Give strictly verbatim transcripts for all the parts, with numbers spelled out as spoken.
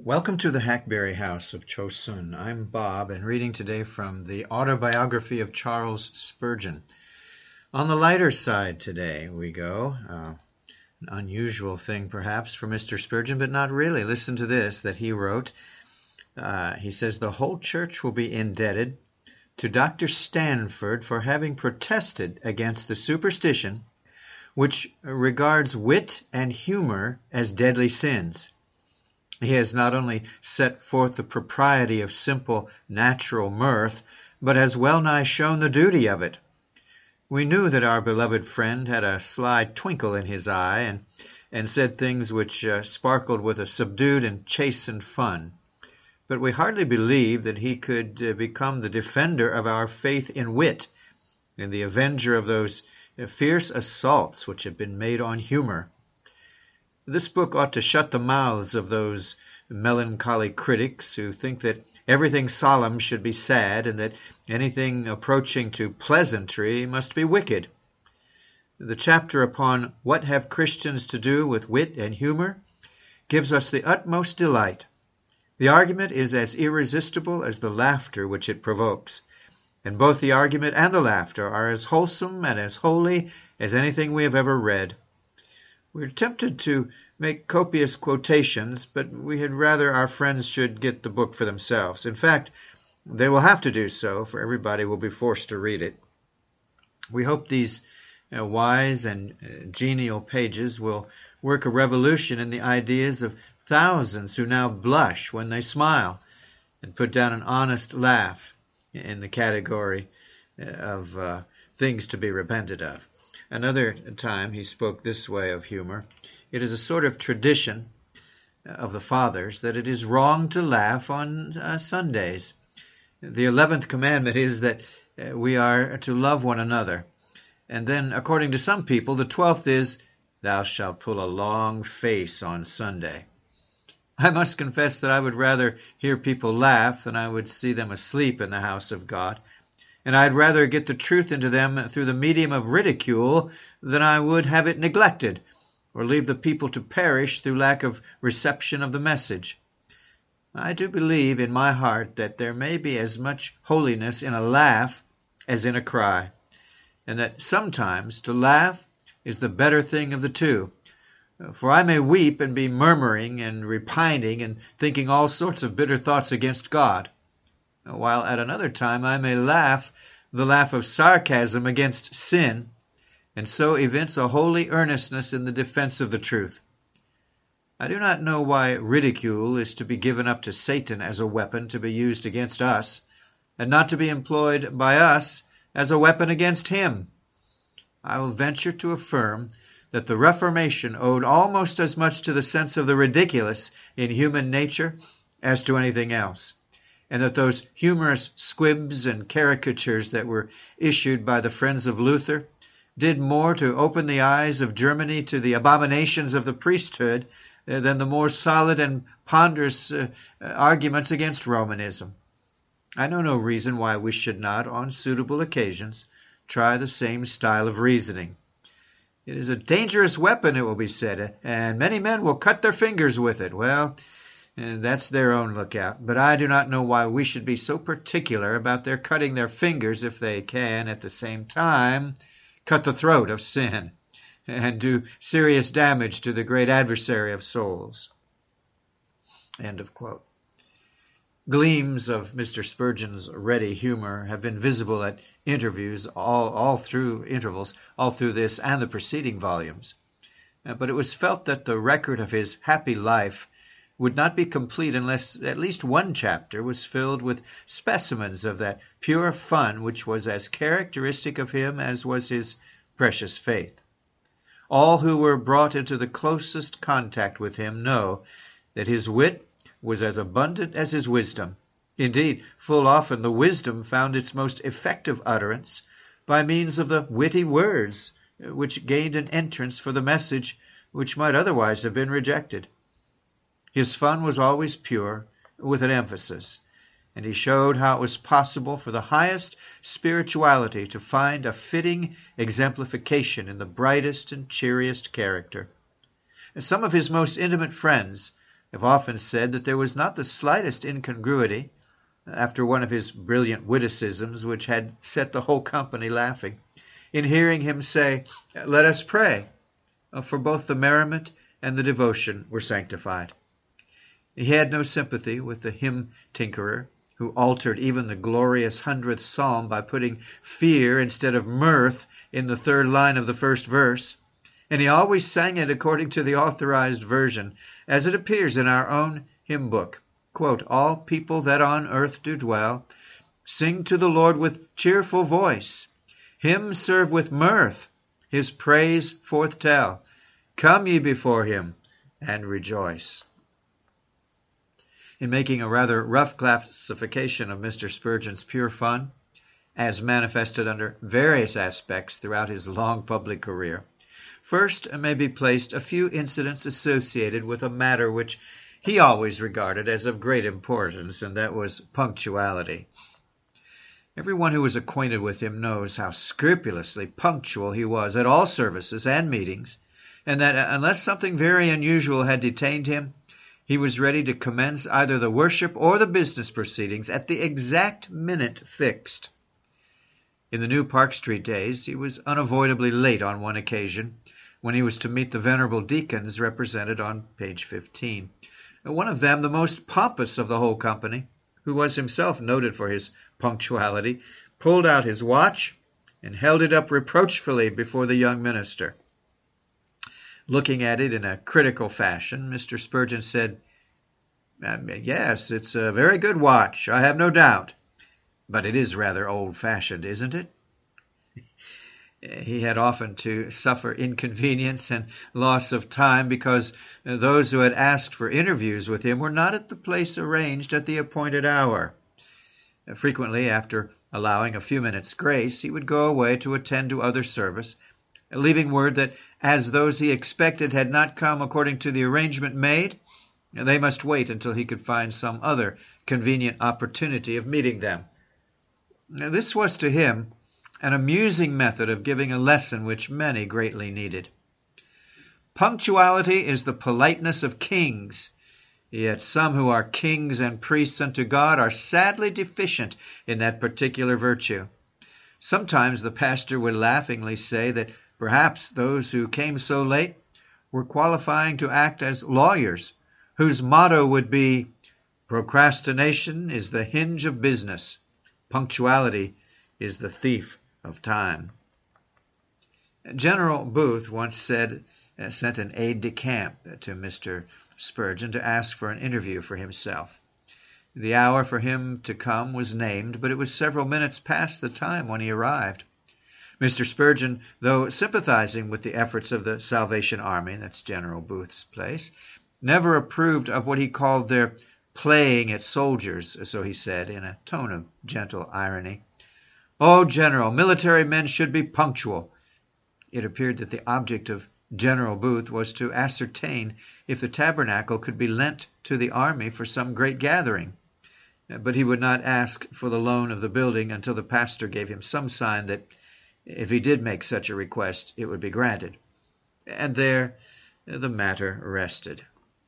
Welcome to the Hackberry House of Chosun. I'm Bob, and reading today from the autobiography of Charles Spurgeon. On the lighter side today we go. Uh, an unusual thing perhaps for Mister Spurgeon, but not really. Listen to this that he wrote. Uh, he says, "The whole church will be indebted to Doctor Stanford for having protested against the superstition which regards wit and humor as deadly sins. He has not only set forth the propriety of simple, natural mirth, but has well nigh shown the duty of it. We knew that our beloved friend had a sly twinkle in his eye, and, and said things which uh, sparkled with a subdued and chastened fun. But we hardly believed that he could uh, become the defender of our faith in wit, and the avenger of those uh, fierce assaults which have been made on humor. This book ought to shut the mouths of those melancholy critics who think that everything solemn should be sad and that anything approaching to pleasantry must be wicked. The chapter upon What Have Christians to Do with Wit and Humor gives us the utmost delight. The argument is as irresistible as the laughter which it provokes, and both the argument and the laughter are as wholesome and as holy as anything we have ever read. We're tempted to make copious quotations, but we had rather our friends should get the book for themselves. In fact, they will have to do so, for everybody will be forced to read it. We hope these you know, wise and uh, genial pages will work a revolution in the ideas of thousands who now blush when they smile, and put down an honest laugh in the category of uh, things to be repented of. Another time he spoke this way of humor. It is a sort of tradition of the fathers that it is wrong to laugh on uh, Sundays. The eleventh commandment is that uh, we are to love one another. And then, according to some people, the twelfth is, thou shalt pull a long face on Sunday. I must confess that I would rather hear people laugh than I would see them asleep in the house of God. And I'd rather get the truth into them through the medium of ridicule than I would have it neglected, or leave the people to perish through lack of reception of the message. I do believe in my heart that there may be as much holiness in a laugh as in a cry, and that sometimes to laugh is the better thing of the two. For I may weep and be murmuring and repining and thinking all sorts of bitter thoughts against God, while at another time I may laugh the laugh of sarcasm against sin, and so evince a holy earnestness in the defense of the truth. I do not know why ridicule is to be given up to Satan as a weapon to be used against us, and not to be employed by us as a weapon against him. I will venture to affirm that the Reformation owed almost as much to the sense of the ridiculous in human nature as to anything else, and that those humorous squibs and caricatures that were issued by the friends of Luther did more to open the eyes of Germany to the abominations of the priesthood uh, than the more solid and ponderous uh, arguments against Romanism. I know no reason why we should not, on suitable occasions, try the same style of reasoning. It is a dangerous weapon, it will be said, and many men will cut their fingers with it. Well, and that's their own lookout. But I do not know why we should be so particular about their cutting their fingers if they can, at the same time, cut the throat of sin and do serious damage to the great adversary of souls." End of quote. Gleams of Mister Spurgeon's ready humor have been visible at interviews all, all through intervals, all through this and the preceding volumes. But it was felt that the record of his happy life would not be complete unless at least one chapter was filled with specimens of that pure fun which was as characteristic of him as was his precious faith. All who were brought into the closest contact with him know that his wit was as abundant as his wisdom. Indeed, full often the wisdom found its most effective utterance by means of the witty words which gained an entrance for the message which might otherwise have been rejected. His fun was always pure, with an emphasis, and he showed how it was possible for the highest spirituality to find a fitting exemplification in the brightest and cheeriest character. Some of his most intimate friends have often said that there was not the slightest incongruity, after one of his brilliant witticisms which had set the whole company laughing, in hearing him say, "Let us pray," for both the merriment and the devotion were sanctified. He had no sympathy with the hymn tinkerer, who altered even the glorious hundredth psalm by putting fear instead of mirth in the third line of the first verse, and he always sang it according to the authorized version, as it appears in our own hymn book. Quote, "All people that on earth do dwell, sing to the Lord with cheerful voice. Him serve with mirth, his praise forth tell. Come ye before him and rejoice." In making a rather rough classification of Mister Spurgeon's pure fun, as manifested under various aspects throughout his long public career, first may be placed a few incidents associated with a matter which he always regarded as of great importance, and that was punctuality. Everyone who is acquainted with him knows how scrupulously punctual he was at all services and meetings, and that unless something very unusual had detained him, he was ready to commence either the worship or the business proceedings at the exact minute fixed. In the New Park Street days, he was unavoidably late on one occasion, when he was to meet the venerable deacons represented on page fifteen. One of them, the most pompous of the whole company, who was himself noted for his punctuality, pulled out his watch and held it up reproachfully before the young minister. Looking at it in a critical fashion, Mister Spurgeon said, "Yes, it's a very good watch, I have no doubt, but it is rather old-fashioned, isn't it?" He had often to suffer inconvenience and loss of time because those who had asked for interviews with him were not at the place arranged at the appointed hour. Frequently, after allowing a few minutes' grace, he would go away to attend to other service, leaving word that as those he expected had not come according to the arrangement made, they must wait until he could find some other convenient opportunity of meeting them. This was to him an amusing method of giving a lesson which many greatly needed. Punctuality is the politeness of kings, yet some who are kings and priests unto God are sadly deficient in that particular virtue. Sometimes the pastor would laughingly say that perhaps those who came so late were qualifying to act as lawyers, whose motto would be, "Procrastination is the hinge of business. Punctuality is the thief of time." General Booth once said, uh, sent an aide-de-camp to Mister Spurgeon to ask for an interview for himself. The hour for him to come was named, but it was several minutes past the time when he arrived. Mister Spurgeon, though sympathizing with the efforts of the Salvation Army, that's General Booth's place, never approved of what he called their playing at soldiers, so he said, in a tone of gentle irony. "Oh, General, military men should be punctual." It appeared that the object of General Booth was to ascertain if the tabernacle could be lent to the army for some great gathering, but he would not ask for the loan of the building until the pastor gave him some sign that if he did make such a request, it would be granted. And there the matter rested.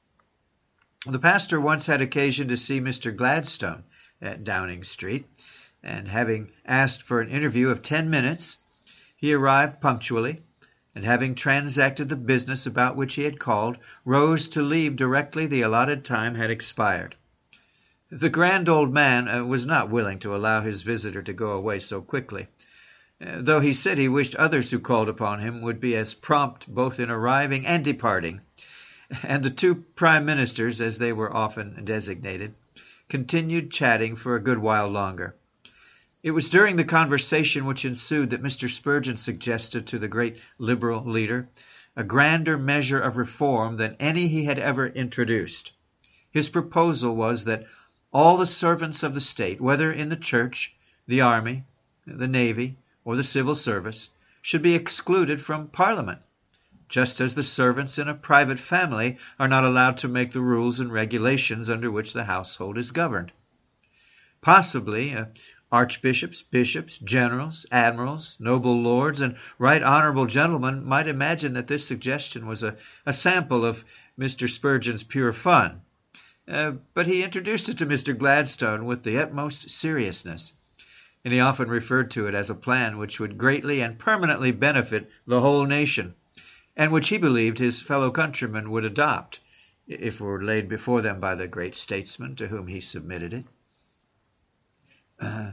The pastor once had occasion to see Mister Gladstone at Downing Street, and having asked for an interview of ten minutes, he arrived punctually, and having transacted the business about which he had called, rose to leave directly the allotted time had expired. The grand old man was not willing to allow his visitor to go away so quickly, though he said he wished others who called upon him would be as prompt both in arriving and departing, and the two prime ministers, as they were often designated, continued chatting for a good while longer. It was during the conversation which ensued that Mister Spurgeon suggested to the great Liberal leader a grander measure of reform than any he had ever introduced. His proposal was that all the servants of the state, whether in the church, the army, the navy, or the civil service, should be excluded from Parliament, just as the servants in a private family are not allowed to make the rules and regulations under which the household is governed. Possibly, uh, archbishops, bishops, generals, admirals, noble lords, and right honorable gentlemen might imagine that this suggestion was a, a sample of Mister Spurgeon's pure fun, uh, but he introduced it to Mister Gladstone with the utmost seriousness, and he often referred to it as a plan which would greatly and permanently benefit the whole nation, and which he believed his fellow countrymen would adopt, if it were laid before them by the great statesman to whom he submitted it. Uh,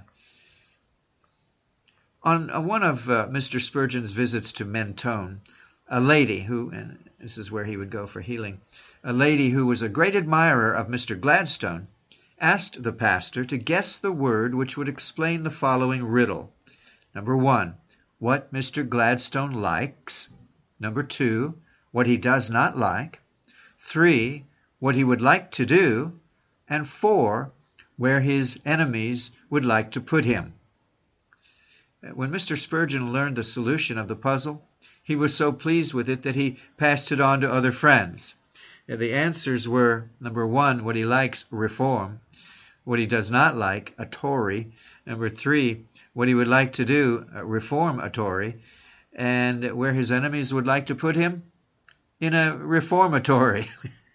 on uh, one of uh, Mister Spurgeon's visits to Mentone, a lady who, and this is where he would go for healing, a lady who was a great admirer of Mister Gladstone, asked the pastor to guess the word which would explain the following riddle. Number one, what Mister Gladstone likes. Number two, what he does not like. Three, what he would like to do. And four, where his enemies would like to put him. When Mister Spurgeon learned the solution of the puzzle, he was so pleased with it that he passed it on to other friends. The answers were, number one, what he likes, reform. What he does not like, a Tory. Number three, what he would like to do, reform a Tory. And where his enemies would like to put him, in a reformatory.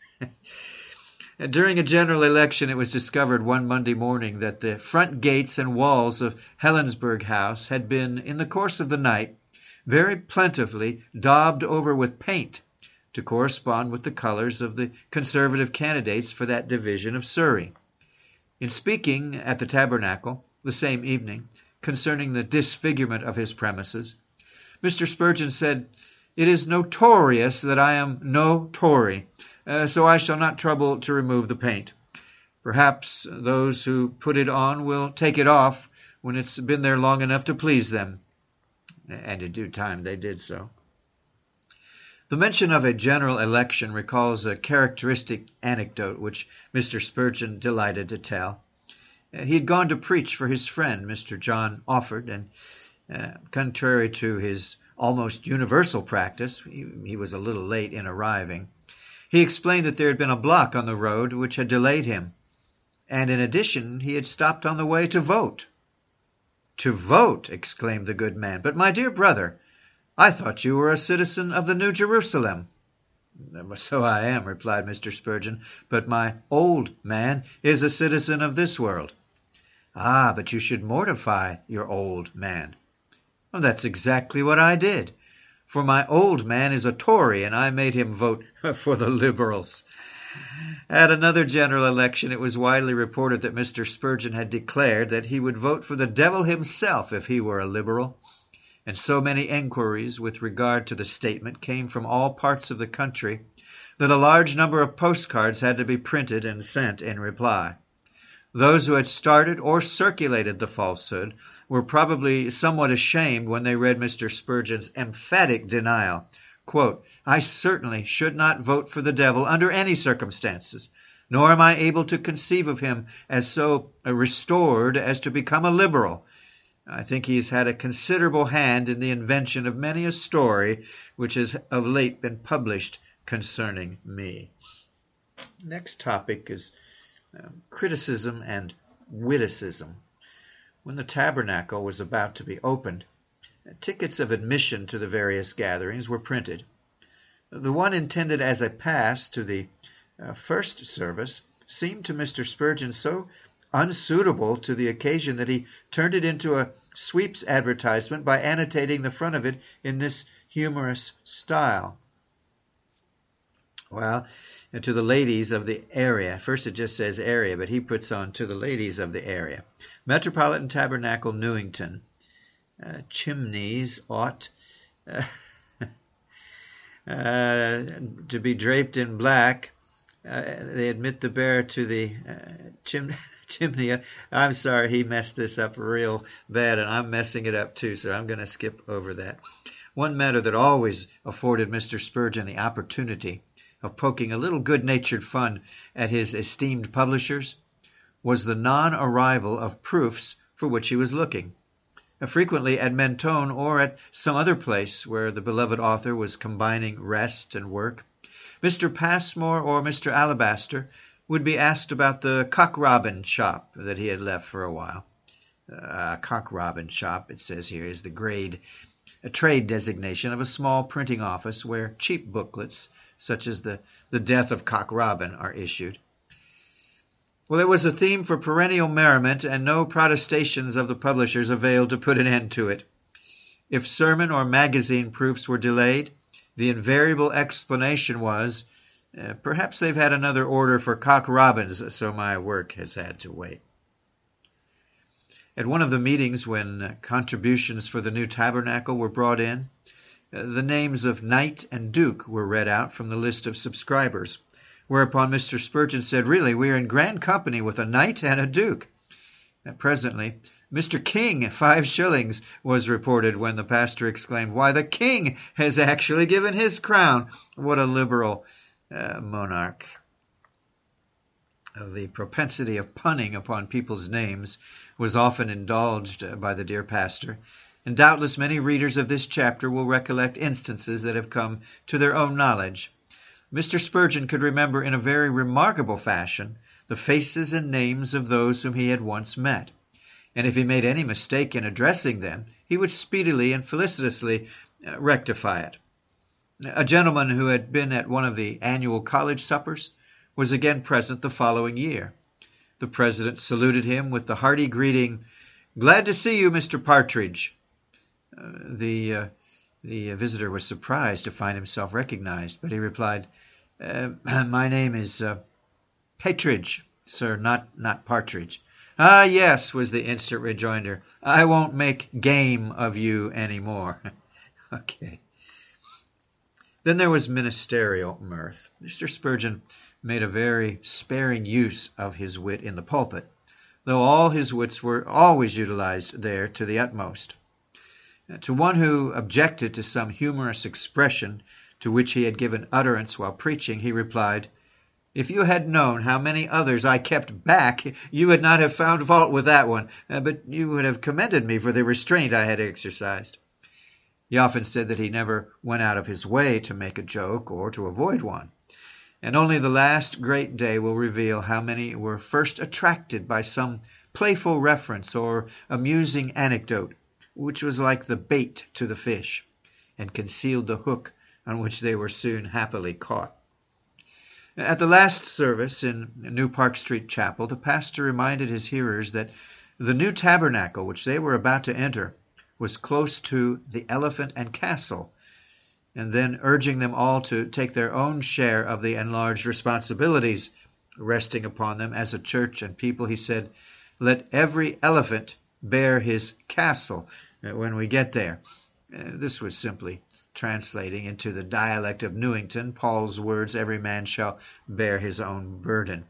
During a general election, it was discovered one Monday morning that the front gates and walls of Helensburgh House had been, in the course of the night, very plentifully daubed over with paint to correspond with the colors of the Conservative candidates for that division of Surrey. In speaking at the Tabernacle the same evening concerning the disfigurement of his premises, Mister Spurgeon said, "It is notorious that I am no Tory, uh, so I shall not trouble to remove the paint. Perhaps those who put it on will take it off when it's been there long enough to please them." And in due time they did so. The mention of a general election recalls a characteristic anecdote which Mister Spurgeon delighted to tell. He had gone to preach for his friend, Mister John Offord, and uh, contrary to his almost universal practice, he, he was a little late in arriving. He explained that there had been a block on the road which had delayed him, and in addition he had stopped on the way to vote. "To vote!" exclaimed the good man. "But, my dear brother, I thought you were a citizen of the New Jerusalem." "So I am," replied Mister Spurgeon, "but my old man is a citizen of this world." "Ah, but you should mortify your old man." "Well, that's exactly what I did, for my old man is a Tory, and I made him vote for the Liberals." At another general election, it was widely reported that Mister Spurgeon had declared that he would vote for the devil himself if he were a Liberal, and so many enquiries with regard to the statement came from all parts of the country that a large number of postcards had to be printed and sent in reply. Those who had started or circulated the falsehood were probably somewhat ashamed when they read Mister Spurgeon's emphatic denial. Quote, "I certainly should not vote for the devil under any circumstances, nor am I able to conceive of him as so restored as to become a Liberal. I think he has had a considerable hand in the invention of many a story which has of late been published concerning me." Next topic is um, criticism and witticism. When the tabernacle was about to be opened, tickets of admission to the various gatherings were printed. The one intended as a pass to the uh, first service seemed to Mister Spurgeon so unsuitable to the occasion that he turned it into a sweep's advertisement by annotating the front of it in this humorous style. Well, to the ladies of the area. First it just says area, but he puts on to the ladies of the area. Metropolitan Tabernacle, Newington. Uh, chimneys ought uh, uh, to be draped in black. Uh, they admit the bearer to the uh, chim chimney. I'm sorry, he messed this up real bad, and I'm messing it up too, so I'm going to skip over that. One matter that always afforded Mister Spurgeon the opportunity of poking a little good-natured fun at his esteemed publishers was the non-arrival of proofs for which he was looking. Frequently at Mentone or at some other place where the beloved author was combining rest and work, Mister Passmore or Mister Alabaster would be asked about the Cock Robin shop that he had left for a while. Uh, Cock Robin shop, it says here, is the grade, a trade designation of a small printing office where cheap booklets, such as the, the Death of Cock Robin, are issued. Well, it was a theme for perennial merriment, and no protestations of the publishers availed to put an end to it. If sermon or magazine proofs were delayed, the invariable explanation was, uh, perhaps they've had another order for Cock Robins, so my work has had to wait. At one of the meetings, when contributions for the new tabernacle were brought in, uh, the names of Knight and Duke were read out from the list of subscribers, whereupon Mister Spurgeon said, "Really, we are in grand company with a Knight and a Duke." And presently, "Mister King, five shillings," was reported, when the pastor exclaimed, "Why, the King has actually given his crown. What a liberal uh, monarch." The propensity of punning upon people's names was often indulged by the dear pastor, and doubtless many readers of this chapter will recollect instances that have come to their own knowledge. Mister Spurgeon could remember in a very remarkable fashion the faces and names of those whom he had once met, and if he made any mistake in addressing them, he would speedily and felicitously rectify it. A gentleman who had been at one of the annual college suppers was again present the following year. The president saluted him with the hearty greeting, "Glad to see you, Mister Partridge." Uh, the uh, the visitor was surprised to find himself recognized, but he replied, uh, "My name is uh, Partridge, sir, not not Partridge." "Ah, yes," was the instant rejoinder. "I won't make game of you any more." Okay. Then there was ministerial mirth. Mister Spurgeon made a very sparing use of his wit in the pulpit, though all his wits were always utilized there to the utmost. To one who objected to some humorous expression to which he had given utterance while preaching, he replied, "If you had known how many others I kept back, you would not have found fault with that one, but you would have commended me for the restraint I had exercised." He often said that he never went out of his way to make a joke or to avoid one, and only the last great day will reveal how many were first attracted by some playful reference or amusing anecdote, which was like the bait to the fish, and concealed the hook on which they were soon happily caught. At the last service in New Park Street Chapel, the pastor reminded his hearers that the new tabernacle which they were about to enter was close to the Elephant and Castle, and then urging them all to take their own share of the enlarged responsibilities resting upon them as a church and people, he said, "Let every elephant bear his castle when we get there." This was simply translating into the dialect of Newington Paul's words, "Every man shall bear his own burden."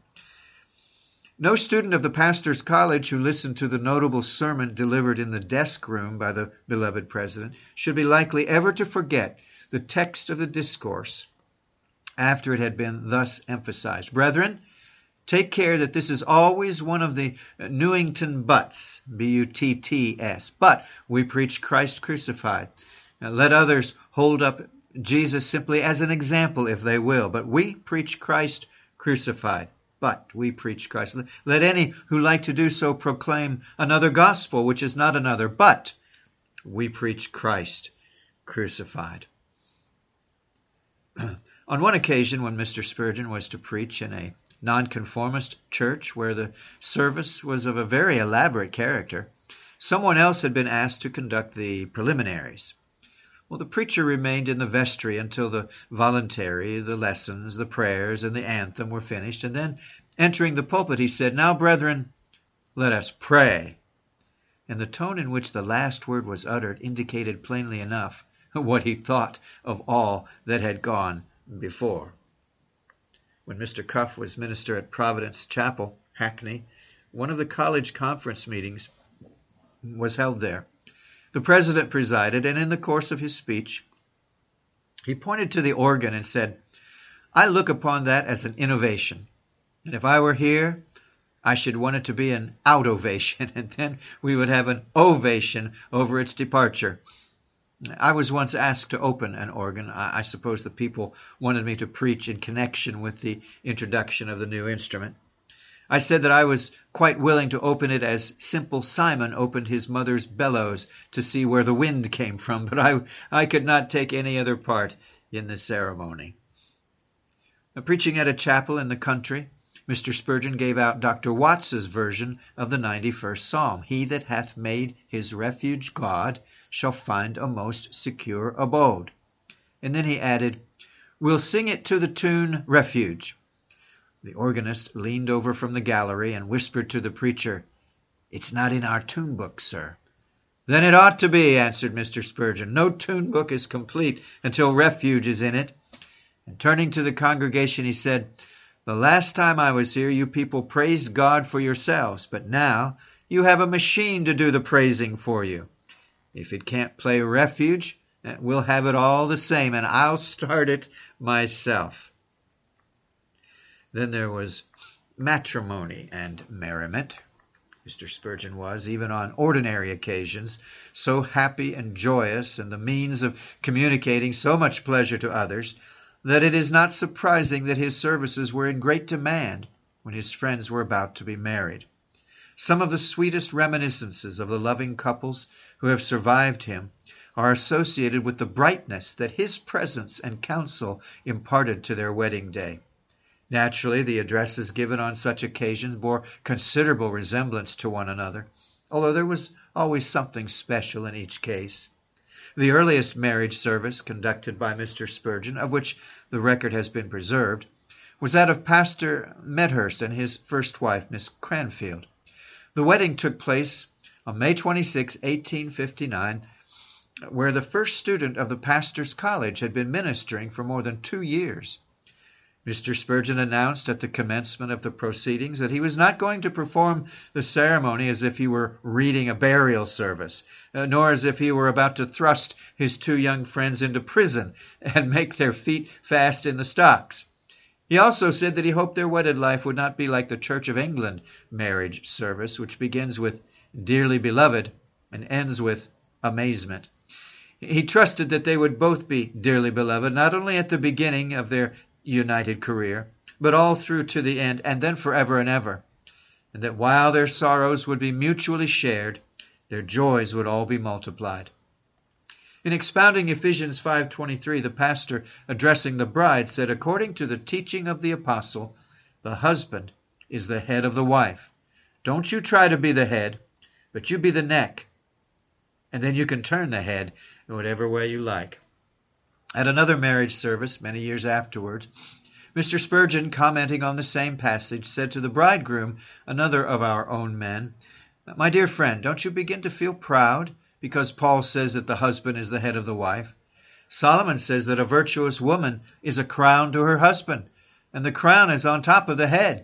No student of the pastor's college who listened to the notable sermon delivered in the desk room by the beloved president should be likely ever to forget the text of the discourse after it had been thus emphasized. "Brethren, take care that this is always one of the Newington butts, B U T T S. But we preach Christ crucified. Now, let others hold up Jesus simply as an example if they will, but we preach Christ crucified. But we preach Christ. Let any who like to do so proclaim another gospel, which is not another, but we preach Christ crucified." On one occasion, when Mister Spurgeon was to preach in a nonconformist church where the service was of a very elaborate character, someone else had been asked to conduct the preliminaries. Well, the preacher remained in the vestry until the voluntary, the lessons, the prayers, and the anthem were finished, and then, entering the pulpit, he said, "Now, brethren, let us pray." And the tone in which the last word was uttered indicated plainly enough what he thought of all that had gone before. When Mister Cuff was minister at Providence Chapel, Hackney, one of the college conference meetings was held there. The president presided, and in the course of his speech, he pointed to the organ and said, "I look upon that as an innovation, and if I were here, I should want it to be an out-ovation, and then we would have an ovation over its departure." I was once asked to open an organ. I, I suppose the people wanted me to preach in connection with the introduction of the new instrument. I said that I was quite willing to open it as Simple Simon opened his mother's bellows to see where the wind came from, but I, I could not take any other part in the ceremony. Preaching at a chapel in the country Mister Spurgeon gave out Doctor Watts's version of the ninety-first Psalm. He that hath made his refuge God shall find a most secure abode. And then he added, we'll sing it to the tune Refuge. The organist leaned over from the gallery and whispered to the preacher, it's not in our tune book, sir. Then it ought to be, answered Mister Spurgeon. No tune book is complete until Refuge is in it. And turning to the congregation, he said, the last time I was here, you people praised God for yourselves, but now you have a machine to do the praising for you. If it can't play Refuge, we'll have it all the same, and I'll start it myself. Then there was matrimony and merriment. Mister Spurgeon was, even on ordinary occasions, so happy and joyous and the means of communicating so much pleasure to others that it is not surprising that his services were in great demand when his friends were about to be married. Some of the sweetest reminiscences of the loving couples who have survived him are associated with the brightness that his presence and counsel imparted to their wedding day. Naturally, the addresses given on such occasions bore considerable resemblance to one another, although there was always something special in each case. The earliest marriage service conducted by Mister Spurgeon, of which the record has been preserved, was that of Pastor Medhurst and his first wife, Miss Cranfield. The wedding took place on May twenty-sixth, eighteen fifty-nine, where the first student of the pastor's college had been ministering for more than two years. Mister Spurgeon announced at the commencement of the proceedings that he was not going to perform the ceremony as if he were reading a burial service, uh, nor as if he were about to thrust his two young friends into prison and make their feet fast in the stocks. He also said that he hoped their wedded life would not be like the Church of England marriage service, which begins with dearly beloved and ends with amazement. He trusted that they would both be dearly beloved, not only at the beginning of their united career, but all through to the end, and then forever and ever, and that while their sorrows would be mutually shared, their joys would all be multiplied. In expounding Ephesians five twenty-three, the pastor, addressing the bride, said, according to the teaching of the apostle, the husband is the head of the wife. Don't you try to be the head, but you be the neck, and then you can turn the head in whatever way you like. At another marriage service, many years afterward, Mister Spurgeon, commenting on the same passage, said to the bridegroom, another of our own men, my dear friend, don't you begin to feel proud because Paul says that the husband is the head of the wife? Solomon says that a virtuous woman is a crown to her husband, and the crown is on top of the head.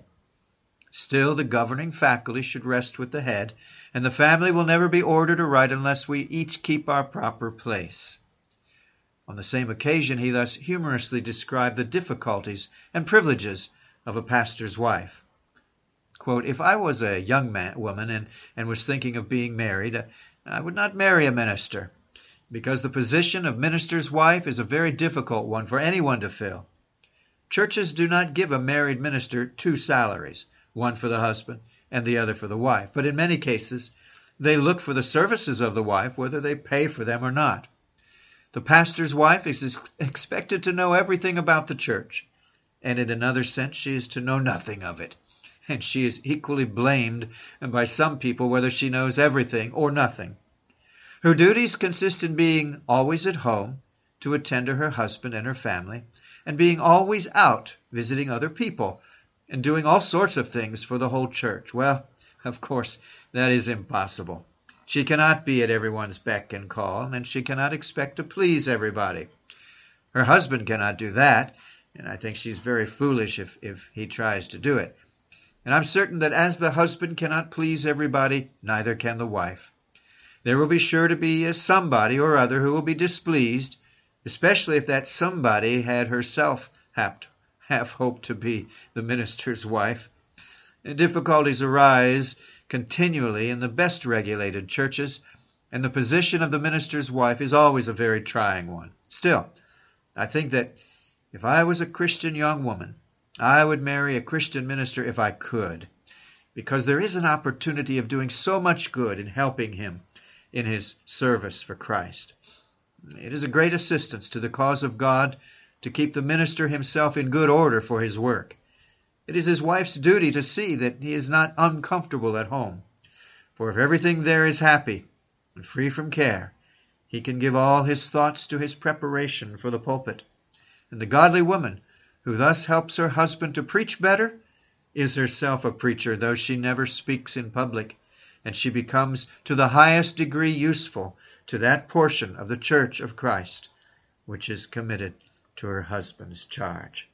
Still, the governing faculty should rest with the head, and the family will never be ordered aright unless we each keep our proper place. On the same occasion, he thus humorously described the difficulties and privileges of a pastor's wife. Quote, if I was a young man, woman and, and was thinking of being married, I would not marry a minister, because the position of minister's wife is a very difficult one for anyone to fill. Churches do not give a married minister two salaries, one for the husband and the other for the wife, but in many cases, they look for the services of the wife, whether they pay for them or not. The pastor's wife is expected to know everything about the church, and in another sense she is to know nothing of it. And she is equally blamed by some people whether she knows everything or nothing. Her duties consist in being always at home to attend to her husband and her family, and being always out visiting other people and doing all sorts of things for the whole church. Well, of course, that is impossible. She cannot be at everyone's beck and call, and she cannot expect to please everybody. Her husband cannot do that, and I think she's very foolish if, if he tries to do it. And I'm certain that as the husband cannot please everybody, neither can the wife. There will be sure to be a somebody or other who will be displeased, especially if that somebody had herself half, half hoped to be the minister's wife. And difficulties arise continually in the best regulated churches, and the position of the minister's wife is always a very trying one. Still, I think that if I was a Christian young woman, I would marry a Christian minister if I could, because there is an opportunity of doing so much good in helping him in his service for Christ. It is a great assistance to the cause of God to keep the minister himself in good order for his work. It is his wife's duty to see that he is not uncomfortable at home. For if everything there is happy and free from care, he can give all his thoughts to his preparation for the pulpit. And the godly woman who thus helps her husband to preach better is herself a preacher, though she never speaks in public, and she becomes to the highest degree useful to that portion of the church of Christ which is committed to her husband's charge.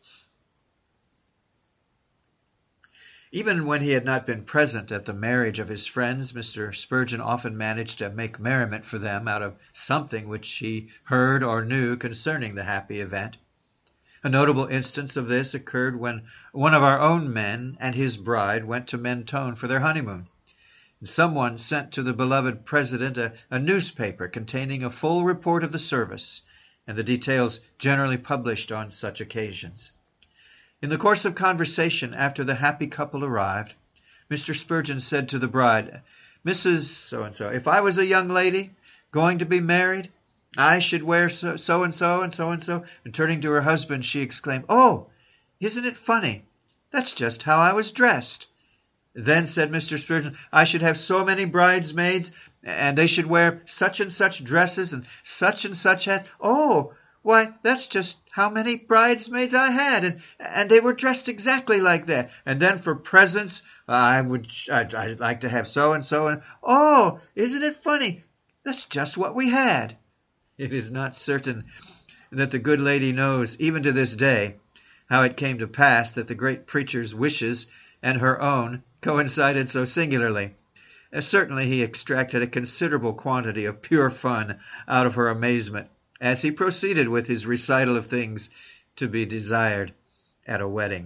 Even when he had not been present at the marriage of his friends, Mister Spurgeon often managed to make merriment for them out of something which he heard or knew concerning the happy event. A notable instance of this occurred when one of our own men and his bride went to Mentone for their honeymoon. And someone sent to the beloved president a, a newspaper containing a full report of the service and the details generally published on such occasions. In the course of conversation after the happy couple arrived, Mister Spurgeon said to the bride, "Missus So-and-so, if I was a young lady going to be married, I should wear so- so-and-so and so-and-so." And turning to her husband, she exclaimed, "Oh, isn't it funny? That's just how I was dressed." Then said Mister Spurgeon, "I should have so many bridesmaids, and they should wear such and such dresses and such and such hats. Oh, why, that's just how many bridesmaids I had, and and they were dressed exactly like that. And then for presents, I would I'd, I'd like to have so and so, and oh, isn't it funny? That's just what we had." It is not certain that the good lady knows, even to this day, how it came to pass that the great preacher's wishes and her own coincided so singularly. Uh, certainly he extracted a considerable quantity of pure fun out of her amazement as he proceeded with his recital of things to be desired at a wedding.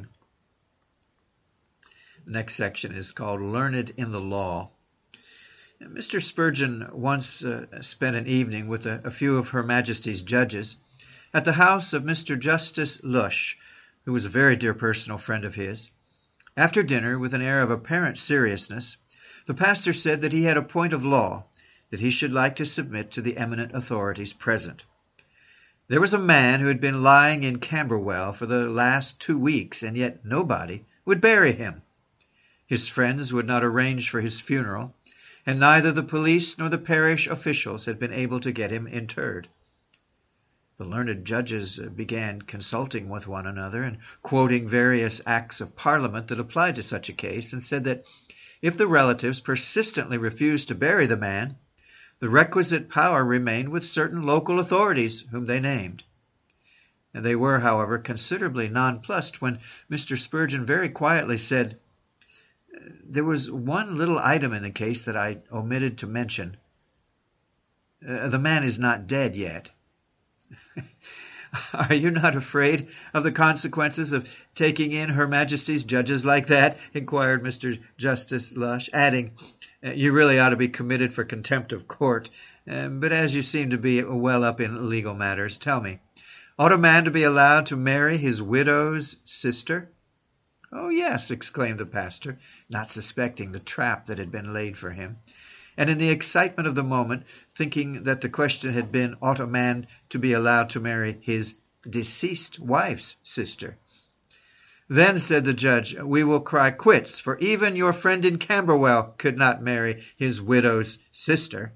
The next section is called Learned in the Law. Mister Spurgeon once uh, spent an evening with a, a few of Her Majesty's judges at the house of Mister Justice Lush, who was a very dear personal friend of his. After dinner, with an air of apparent seriousness, the pastor said that he had a point of law that he should like to submit to the eminent authorities present. There was a man who had been lying in Camberwell for the last two weeks, and yet nobody would bury him. His friends would not arrange for his funeral, and neither the police nor the parish officials had been able to get him interred. The learned judges began consulting with one another and quoting various acts of Parliament that applied to such a case, and said that if the relatives persistently refused to bury the man, the requisite power remained with certain local authorities whom they named. And they were, however, considerably nonplussed when Mister Spurgeon very quietly said, "There was one little item in the case that I omitted to mention. Uh, the man is not dead yet." "Are you not afraid of the consequences of taking in Her Majesty's judges like that?" inquired Mister Justice Lush, adding, "You really ought to be committed for contempt of court. Uh, but as you seem to be well up in legal matters, tell me, ought a man to be allowed to marry his widow's sister?" "Oh, yes," exclaimed the pastor, not suspecting the trap that had been laid for him, and in the excitement of the moment thinking that the question had been, ought a man to be allowed to marry his deceased wife's sister? "Then," said the judge, "we will cry quits, for even your friend in Camberwell could not marry his widow's sister."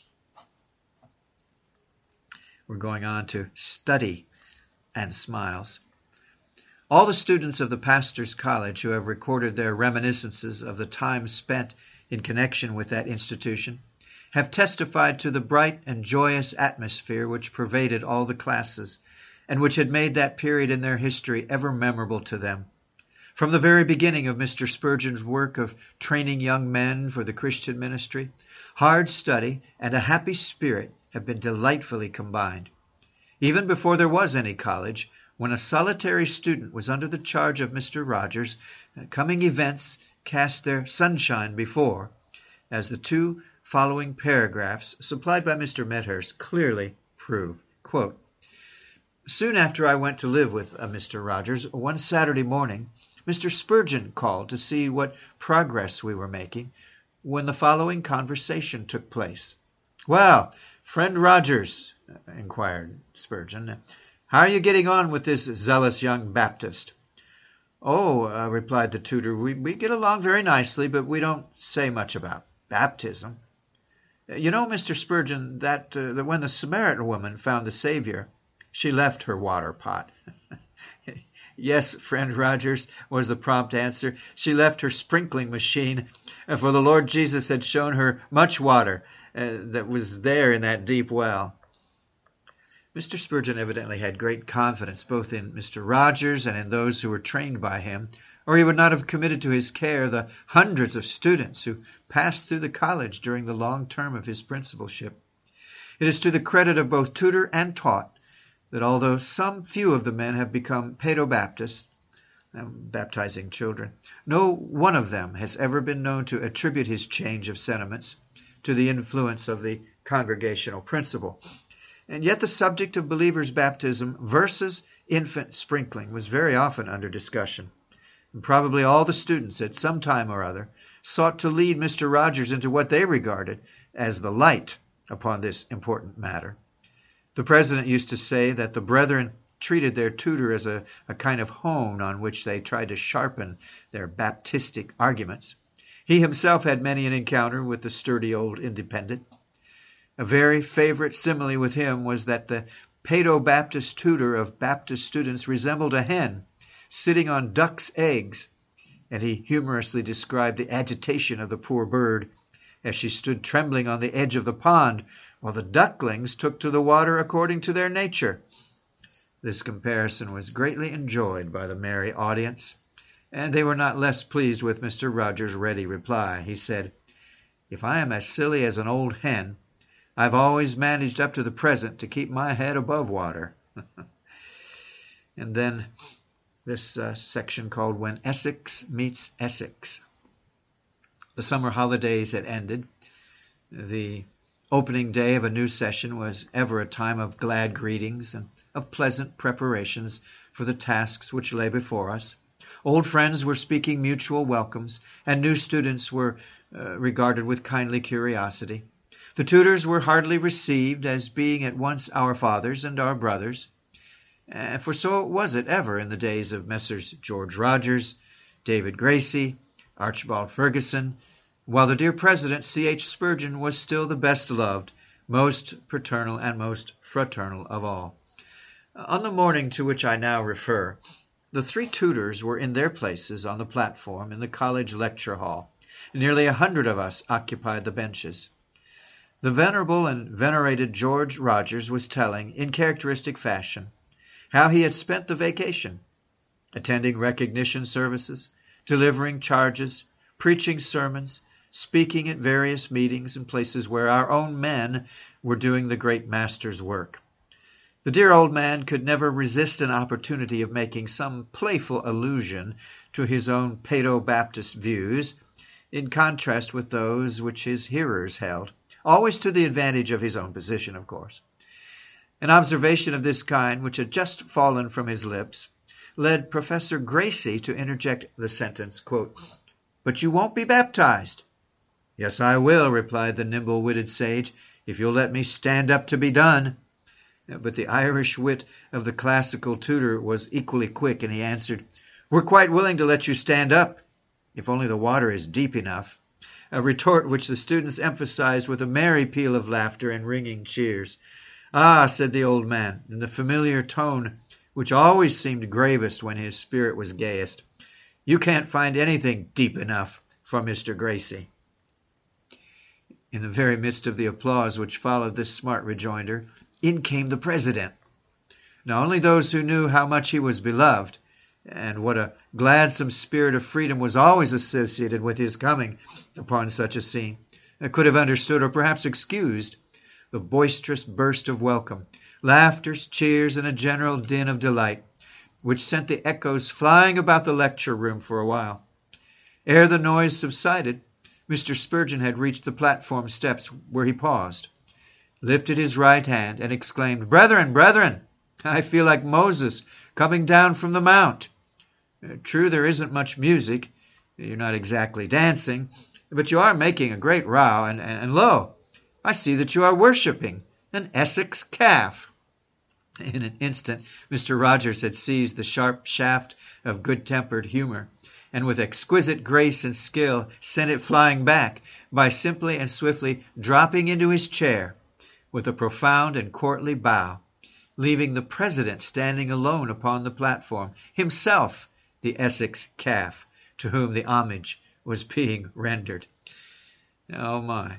We're going on to study and smiles. All the students of the Pastor's College who have recorded their reminiscences of the time spent in connection with that institution have testified to the bright and joyous atmosphere which pervaded all the classes, and which had made that period in their history ever memorable to them. From the very beginning of Mister Spurgeon's work of training young men for the Christian ministry, hard study and a happy spirit have been delightfully combined. Even before there was any college, when a solitary student was under the charge of Mister Rogers, coming events cast their sunshine before, as the two following paragraphs supplied by Mister Medhurst clearly prove. Quote, "Soon after I went to live with uh, Mister Rogers, one Saturday morning, Mister Spurgeon called to see what progress we were making, when the following conversation took place. 'Well, friend Rogers,' inquired Spurgeon, 'how are you getting on with this zealous young Baptist?' "Oh," uh, replied the tutor, we, we get along very nicely, but we don't say much about baptism. You know, Mister Spurgeon, that, uh, that when the Samaritan woman found the Savior, she left her water pot." "Yes, friend Rogers," was the prompt answer. "She left her sprinkling machine, for the Lord Jesus had shown her much water uh, that was there in that deep well." Mister Spurgeon evidently had great confidence both in Mister Rogers and in those who were trained by him, or he would not have committed to his care the hundreds of students who passed through the college during the long term of his principalship. It is to the credit of both tutor and taught that although some few of the men have become paedobaptists, um, baptizing children, no one of them has ever been known to attribute his change of sentiments to the influence of the congregational principle. And yet the subject of believers' baptism versus infant sprinkling was very often under discussion. And probably all the students at some time or other sought to lead Mister Rogers into what they regarded as the light upon this important matter. The president used to say that the brethren treated their tutor as a, a kind of hone on which they tried to sharpen their Baptistic arguments. He himself had many an encounter with the sturdy old independent. A very favorite simile with him was that the paedobaptist tutor of Baptist students resembled a hen sitting on duck's eggs, and he humorously described the agitation of the poor bird as she stood trembling on the edge of the pond while the ducklings took to the water according to their nature. This comparison was greatly enjoyed by the merry audience, and they were not less pleased with Mister Rogers' ready reply. He said, "If I am as silly as an old hen, I've always managed up to the present to keep my head above water." And then this uh, section called When Essex Meets Essex. The summer holidays had ended. The opening day of a new session was ever a time of glad greetings and of pleasant preparations for the tasks which lay before us. Old friends were speaking mutual welcomes, and new students were uh, regarded with kindly curiosity. The tutors were heartily received as being at once our fathers and our brothers. Uh, for so was it ever in the days of Messrs. George Rogers, David Gracie, Archibald Ferguson, while the dear President C H Spurgeon was still the best loved, most paternal, and most fraternal of all. On the morning to which I now refer, the three tutors were in their places on the platform in the college lecture hall. Nearly a hundred of us occupied the benches. The venerable and venerated George Rogers was telling, in characteristic fashion, how he had spent the vacation, attending recognition services, delivering charges, preaching sermons, speaking at various meetings and places where our own men were doing the great Master's work. The dear old man could never resist an opportunity of making some playful allusion to his own paedobaptist views, in contrast with those which his hearers held, always to the advantage of his own position, of course. An observation of this kind, which had just fallen from his lips, led Professor Gracie to interject the sentence, quote, "But you won't be baptized." "Yes, I will," replied the nimble-witted sage, "if you'll let me stand up to be done." But the Irish wit of the classical tutor was equally quick, and he answered, "We're quite willing to let you stand up, if only the water is deep enough," a retort which the students emphasized with a merry peal of laughter and ringing cheers. "Ah," said the old man, in the familiar tone which always seemed gravest when his spirit was gayest, "you can't find anything deep enough for Mister Gracie." In the very midst of the applause which followed this smart rejoinder, in came the president. Now only those who knew how much he was beloved, and what a gladsome spirit of freedom was always associated with his coming upon such a scene, could have understood or perhaps excused the boisterous burst of welcome, laughters, cheers, and a general din of delight, which sent the echoes flying about the lecture room for a while. Ere the noise subsided, Mister Spurgeon had reached the platform steps, where he paused, lifted his right hand, and exclaimed, "Brethren, brethren, I feel like Moses coming down from the mount. True, there isn't much music, you're not exactly dancing, but you are making a great row, and, and, and lo, I see that you are worshipping an Essex calf." In an instant, Mister Rogers had seized the sharp shaft of good-tempered humor, and with exquisite grace and skill sent it flying back by simply and swiftly dropping into his chair with a profound and courtly bow, leaving the president standing alone upon the platform, himself the Essex calf to whom the homage was being rendered. Oh my!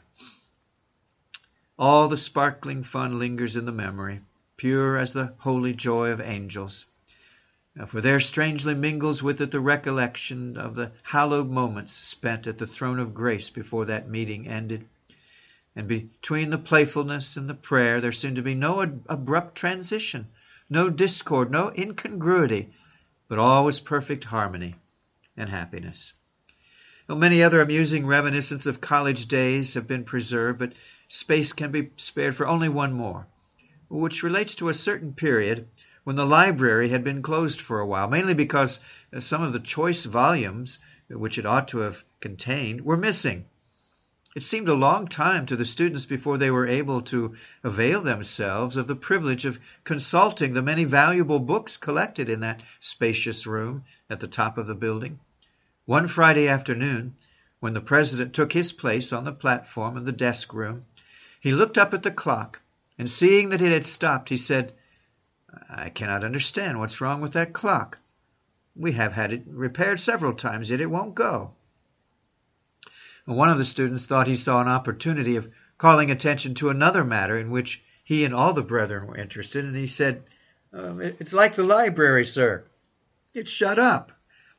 All the sparkling fun lingers in the memory, pure as the holy joy of angels. For there strangely mingles with it the recollection of the hallowed moments spent at the throne of grace before that meeting ended. And between the playfulness and the prayer there seemed to be no ad- abrupt transition, no discord, no incongruity, but all was perfect harmony and happiness. Well, many other amusing reminiscences of college days have been preserved, but space can be spared for only one more, which relates to a certain period when the library had been closed for a while, mainly because some of the choice volumes which it ought to have contained were missing. It seemed a long time to the students before they were able to avail themselves of the privilege of consulting the many valuable books collected in that spacious room at the top of the building. One Friday afternoon, when the president took his place on the platform of the desk room, he looked up at the clock, and seeing that it had stopped, he said, "I cannot understand what's wrong with that clock. We have had it repaired several times, yet it won't go." One of the students thought he saw an opportunity of calling attention to another matter in which he and all the brethren were interested, and he said, um, "It's like the library, sir. It's shut up."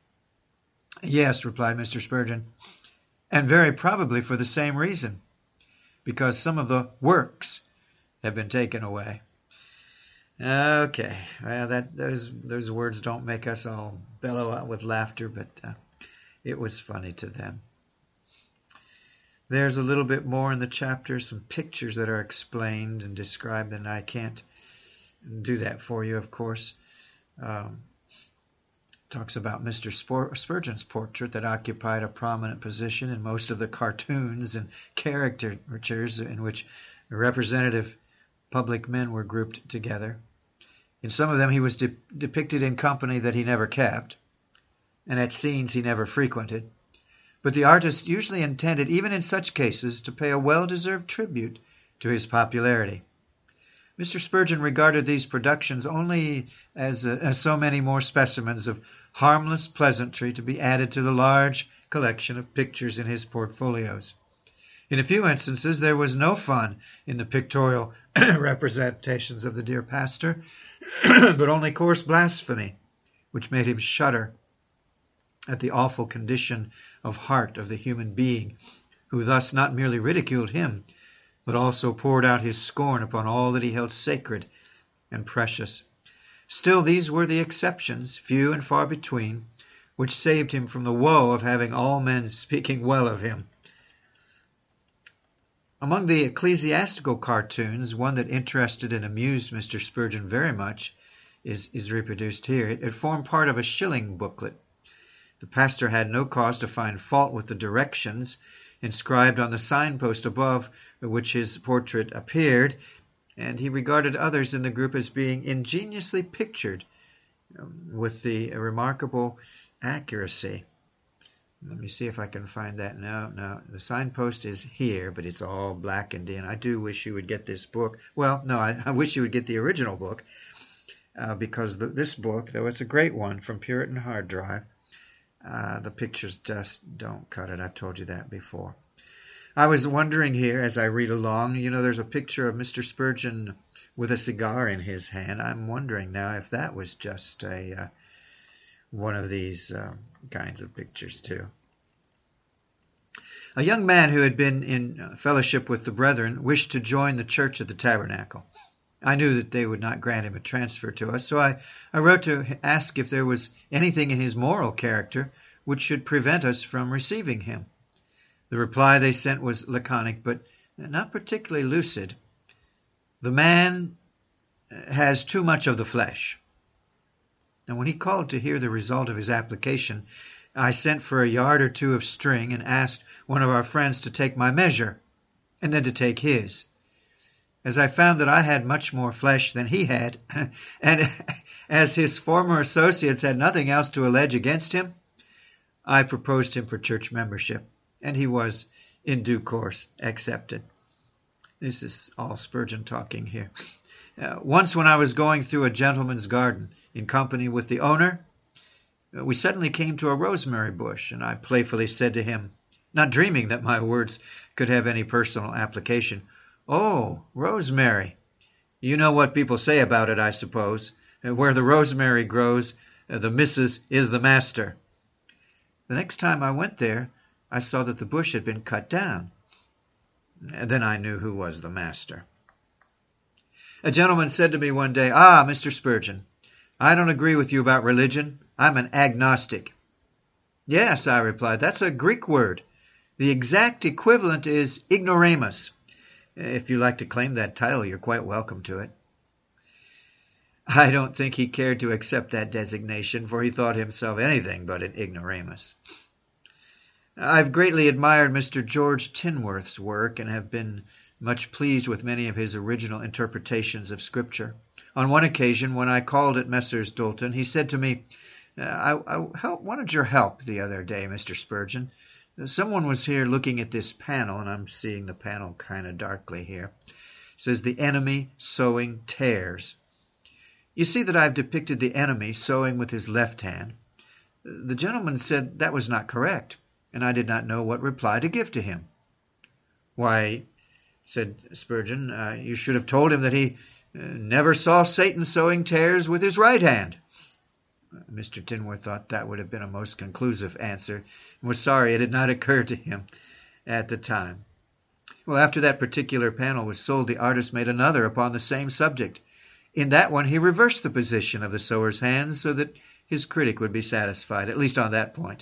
"Yes," replied Mister Spurgeon, "and very probably for the same reason, because some of the works have been taken away." Okay, well, that those those words don't make us all bellow out with laughter, but uh, it was funny to them. There's a little bit more in the chapter, some pictures that are explained and described, and I can't do that for you, of course. Um, talks about Mister Spur- Spurgeon's portrait that occupied a prominent position in most of the cartoons and caricatures in which representative public men were grouped together. In some of them he was de- depicted in company that he never kept, and at scenes he never frequented. But the artist usually intended, even in such cases, to pay a well-deserved tribute to his popularity. Mister Spurgeon regarded these productions only as, uh, as so many more specimens of harmless pleasantry to be added to the large collection of pictures in his portfolios. In a few instances, there was no fun in the pictorial representations of the dear pastor, but only coarse blasphemy, which made him shudder at the awful condition of heart of the human being, who thus not merely ridiculed him, but also poured out his scorn upon all that he held sacred and precious. Still, these were the exceptions, few and far between, which saved him from the woe of having all men speaking well of him. Among the ecclesiastical cartoons, one that interested and amused Mister Spurgeon very much is, is reproduced here. It, it formed part of a shilling booklet. The pastor had no cause to find fault with the directions inscribed on the signpost above which his portrait appeared, and he regarded others in the group as being ingeniously pictured um, with the remarkable accuracy. Let me see if I can find that. No, no, the signpost is here, but it's all blackened in. I do wish you would get this book. Well, no, I, I wish you would get the original book, uh, because the, this book, though it's a great one from Puritan Hard Drive, Uh, the pictures just don't cut it. I've told you that before. I was wondering here as I read along, you know, there's a picture of Mister Spurgeon with a cigar in his hand. I'm wondering now if that was just a uh, one of these uh, kinds of pictures too. A young man who had been in fellowship with the brethren wished to join the church at the Tabernacle. I knew that they would not grant him a transfer to us, so I, I wrote to ask if there was anything in his moral character which should prevent us from receiving him. The reply they sent was laconic, but not particularly lucid. The man has too much of the flesh. And when he called to hear the result of his application, I sent for a yard or two of string and asked one of our friends to take my measure, and then to take his. As I found that I had much more flesh than he had, and As his former associates had nothing else to allege against him, I proposed him for church membership, and he was, in due course, accepted. This is all Spurgeon talking here. Uh, once when I was going through a gentleman's garden in company with the owner, we suddenly came to a rosemary bush, and I playfully said to him, not dreaming that my words could have any personal application, "Oh, rosemary. You know what people say about it, I suppose. Where the rosemary grows, the missus is the master." The next time I went there, I saw that the bush had been cut down. And then I knew who was the master. A gentleman said to me one day, "Ah, Mister Spurgeon, I don't agree with you about religion. I'm an agnostic." "Yes," I replied, "that's a Greek word. The exact equivalent is ignoramus. If you like to claim that title, you're quite welcome to it." I don't think he cared to accept that designation, for he thought himself anything but an ignoramus. I've greatly admired Mister George Tinworth's work and have been much pleased with many of his original interpretations of Scripture. On one occasion, when I called at Messrs. Doulton, he said to me, I, I wanted your help the other day, Mister Spurgeon. Someone was here looking at this panel, and I'm seeing the panel kind of darkly here. It says, "The enemy sowing tares." You see that I've depicted the enemy sowing with his left hand. The gentleman said that was not correct, and I did not know what reply to give to him. "Why," said Spurgeon, uh, "you should have told him that he uh, never saw Satan sowing tares with his right hand." Mister Tinworth thought that would have been a most conclusive answer, and was sorry it had not occurred to him at the time. Well, after that particular panel was sold, the artist made another upon the same subject. In that one, he reversed the position of the sower's hands so that his critic would be satisfied, at least on that point.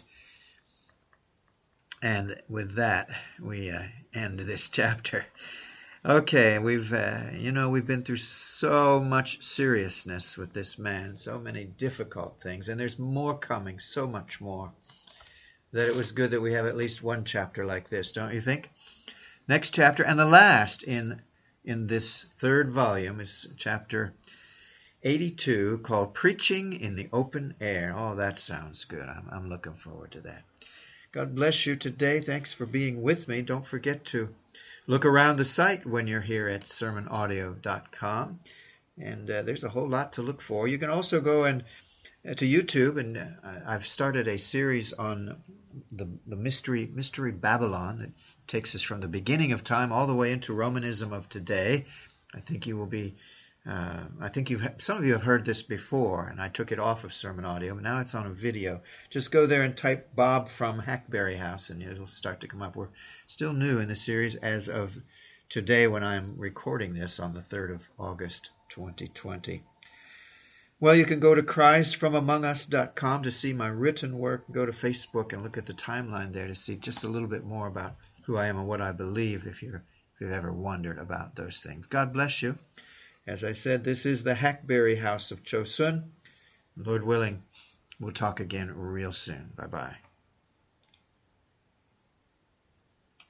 And with that, we uh, end this chapter. Okay, we've, uh, you know, we've been through so much seriousness with this man, so many difficult things, and there's more coming, so much more, that it was good that we have at least one chapter like this, don't you think? Next chapter, and the last in in this third volume, is chapter eighty-two, called Preaching in the Open Air. Oh, that sounds good. I'm, I'm looking forward to that. God bless you today. Thanks for being with me. Don't forget to look around the site when you're here at sermon audio dot com. And uh, there's a whole lot to look for. You can also go and uh, to YouTube, and uh, I've started a series on the the mystery mystery Babylon that takes us from the beginning of time all the way into Romanism of today. I think you will be. Uh, I think you've some of you have heard this before, and I took it off of Sermon Audio, but now it's on a video. Just go there and type Bob from Hackberry House, and it'll start to come up. We're still new in the series as of today when I'm recording this on the third of August, twenty twenty. Well, you can go to cries from among us dot com to see my written work. Go to Facebook and look at the timeline there to see just a little bit more about who I am and what I believe, if, you're, if you've ever wondered about those things. God bless you. As I said, this is the Hackberry House of Chosun. Lord willing, we'll talk again real soon. Bye-bye.